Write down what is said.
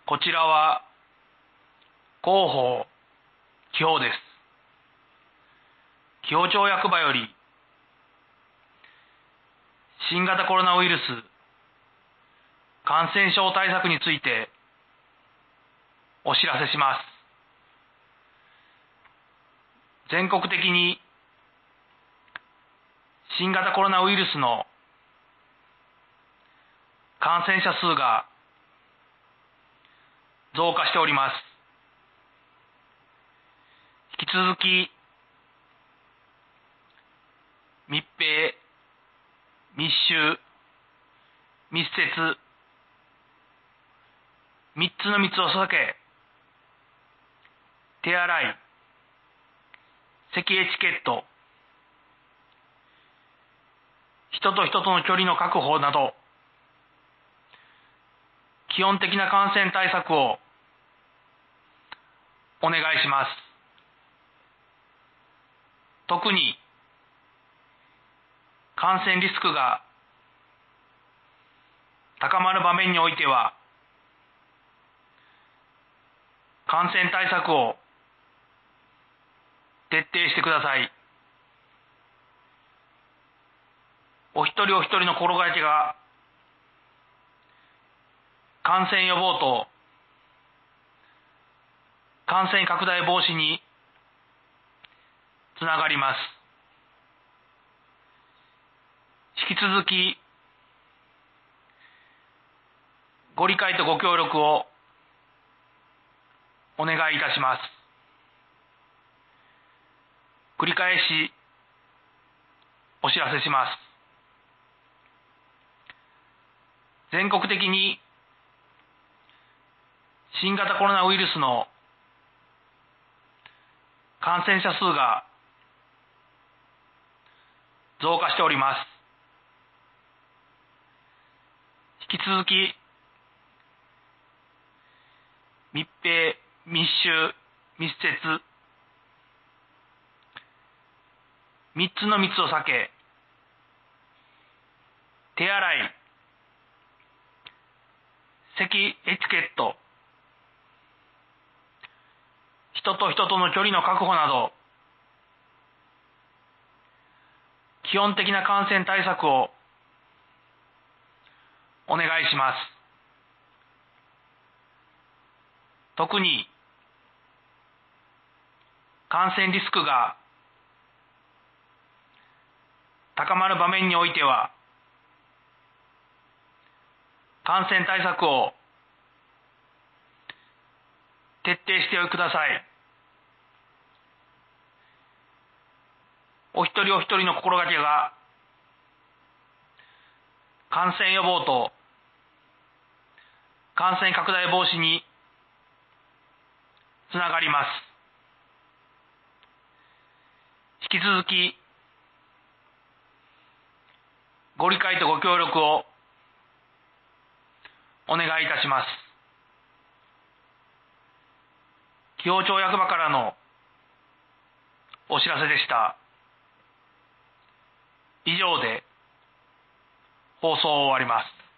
こちらは広報紀宝です。紀宝町役場より新型コロナウイルス感染症対策についてお知らせします。全国的に新型コロナウイルスの感染者数が増加しております。引き続き密閉、密集、密接、3つの密を避け、手洗い、咳エチケット、人と人との距離の確保など、基本的な感染対策をお願いします。特に感染リスクが高まる場面においては、感染対策を徹底してください。お一人お一人の心がけが感染予防と感染拡大防止につながります。引き続きご理解とご協力をお願いいたします。繰り返しお知らせします。全国的に新型コロナウイルスの感染者数が増加しております。引き続き密閉、密集、密接、3つの密を避け、手洗い、咳エチケット、人と人との距離の確保など、基本的な感染対策をお願いします。特に感染リスクが高まる場面においては、感染対策を徹底してください。お一人お一人の心がけが感染予防と感染拡大防止につながります。引き続きご理解とご協力をお願いいたします。紀宝町役場からのお知らせでした。以上で放送を終わります。